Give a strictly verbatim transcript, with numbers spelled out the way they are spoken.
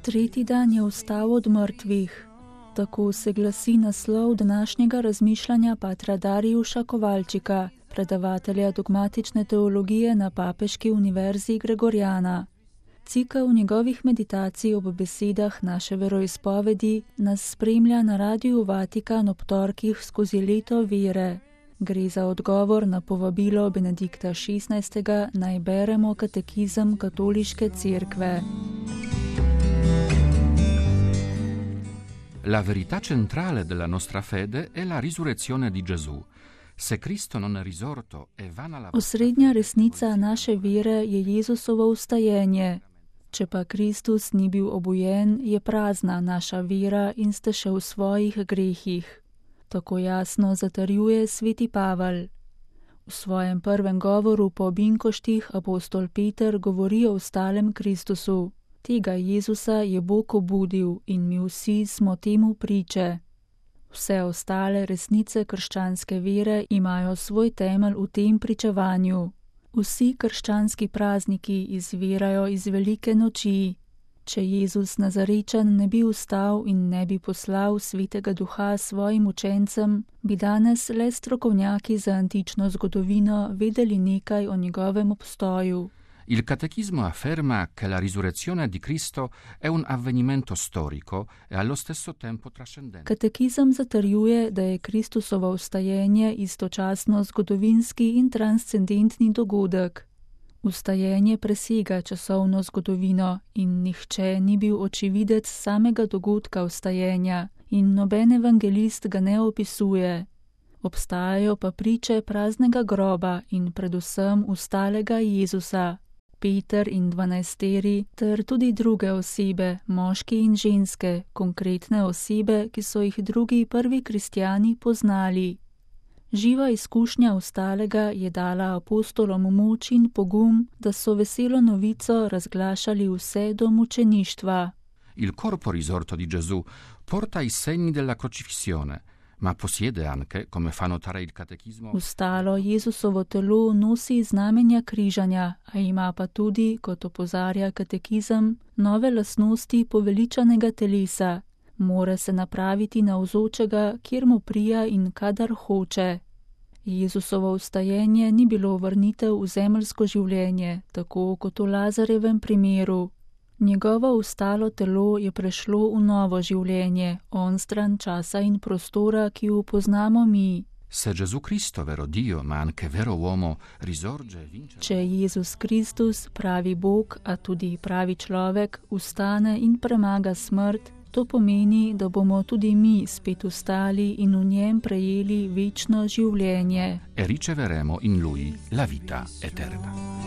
Tretji dan je vstal od mrtvih. Tako se glasi naslov današnjega razmišljanja patra Darijuša Kovalčika, predavatelja dogmatične teologije na Papeški univerzi Gregorjana. Cikel njegovih meditacij ob besedah naše veroizpovedi nas spremlja na Radiu Vatikan ob torkih skozi leto vere. Gre za odgovor na povabilo Benedikta šestnajstega naj beremo katekizem Katoliške cerkve. La verità centrale della nostra fede è la risurrezione di Gesù. Se Cristo non è risorto, è vana la... Osrednja resnica naše vere je Jezusovo vstajenje. Če pa Kristus ni bil obujen, je prazna naša vera in ste še v svojih grehih. Tako jasno zatrjuje sveti Pavel. V svojem prvem govoru po binkoštih apostol Peter govori o vstalem Kristusu. Tega Jezusa je Bog obudil in mi vsi smo temu priče. Vse ostale resnice krščanske vere imajo svoj temelj v tem pričevanju. Vsi krščanski prazniki izvirajo iz velike noči. Če Jezus Nazarečan ne bi vstal in ne bi poslal svetega duha svojim učencem, bi danes le strokovnjaki za antično zgodovino vedeli nekaj o njegovem obstoju. Il catechismo afferma che la risurrezione di Cristo è un avvenimento storico e allo stesso tempo trascendente. Katekizem zatrjuje, da je Kristusovo vstajenje istočasno zgodovinski in transcendentni dogodek. Vstajenje presega časovno zgodovino in nihče ni bil očividec samega dogodka vstajenja in noben evangelist ga ne opisuje. Obstajajo pa priče praznega groba in predvsem vstalega Jezusa. Peter in dvanajsteri ter tudi druge osebe, moški in ženske, konkretne osebe, ki so jih drugi prvi kristjani poznali. Živa izkušnja vstalega je dala apostolom moč in pogum, da so veselo novico razglašali vse do mučeništva. Il corpo risorto di Gesù porta i segni della crocifissione, ma possiede anche, come fa notare il catechismo... Vstalo Jezusovo telo nosi znamenja križanja, a ima pa tudi, kot opozarja katekizem, nove lastnosti poveličanega telesa. Mora se napraviti navzočega, kjer mu prija in kadar hoče. Jezusovo vstajenje ni bilo vrnitev v zemeljsko življenje, tako kot v Lazarjevem primeru. Njegovo vstalo telo je prešlo v novo življenje, onstran časa in prostora, ki jo poznamo mi. Se Gesù Cristo, vero Dio, ma anche vero uomo, risorge e vince... Če Jezus Kristus, pravi Bog, a tudi pravi človek, vstane in premaga smrt, to pomeni, da bomo tudi mi spet vstali in v njem prejeli večno življenje. E riceveremo in lui la vita eterna.